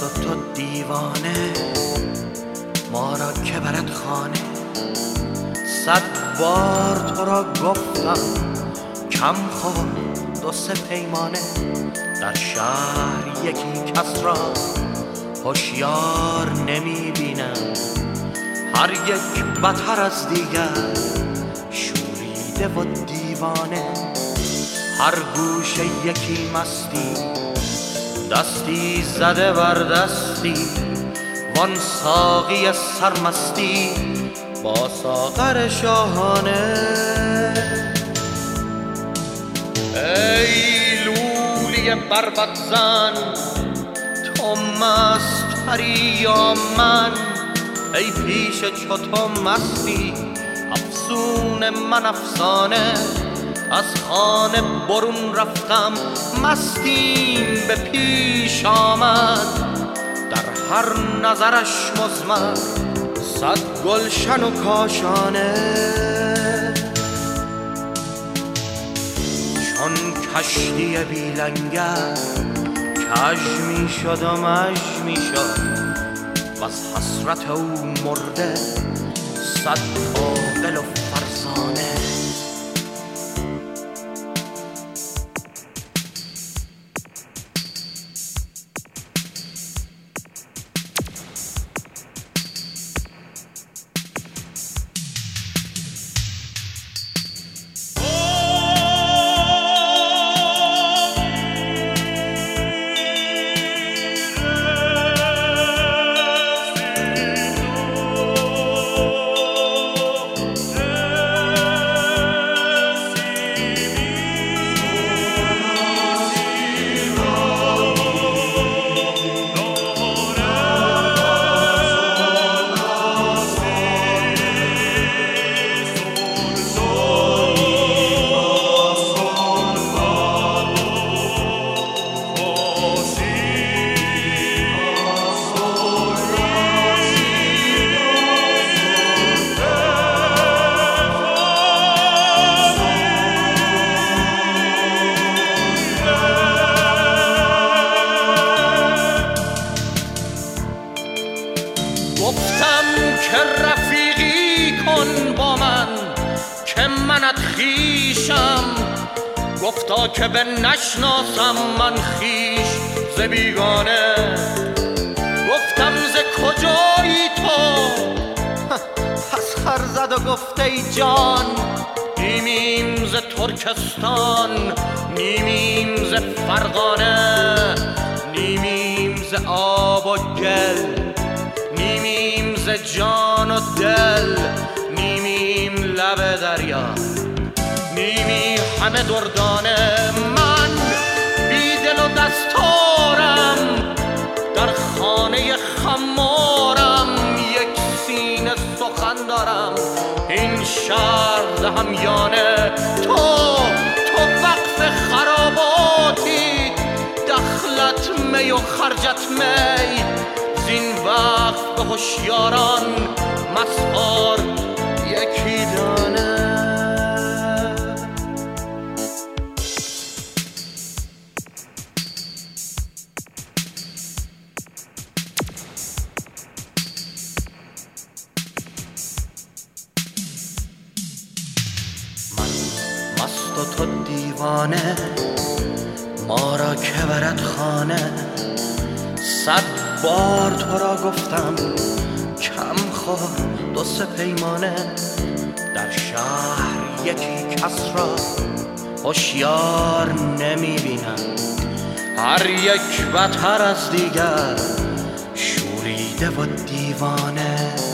و تو دیوانه، ما را که برد خانه. 100 بار تو را گفتم کم خور 2-3 پیمانه. در شهر یکی کس را هوشیار نمی بینم، هر یک بتر از دیگر شوریده و دیوانه. هر گوشه یکی مستی، دستی زده بر دستی، وان ساقی سرمستی با ساغر شاهانه. ای لولی بربط زن، تو مستری یا من؟ ای پیش چو تو مستی، افسون من افسانه. از خانه برون رفتم، مستیم به پیش آمد. در هر نظرش مزمر 100 گلشن و کاشانه. چون کشتی بی لنگر کژ می شد و مژ می شد، و از حسرت او مرده 100 عاقل و فرزانه. گفتم که رفیقی کن با من، که منت خویشم. گفتا که به نشناسم من خویش ز بیگانه. گفتم ز کجایی تو؟ پس خر زد و گفت ای جان، نیمیم ز ترکستان، نیمیم ز فرغانه، نیمیم ز آب و گل، نیمیم ز جان و دل، نیمیم لب دریا، نیمی همه دردانه. من بی دل و دستارم، در خانه خمارم، یک سینه سخن دارم، این شهر همیانه. تو وقف خراباتی، دخلت می و خرجت می، زین وقت به هوشیاران مسحار یکی دانه. من مست و تو دیوانه، ما را که برد خانه. 100 بار تو را گفتم کم خور 2-3 پیمانه. در شهر یکی کس را هوشیار نمی بینم، هر یک بتر از دیگر شوریده و دیوانه.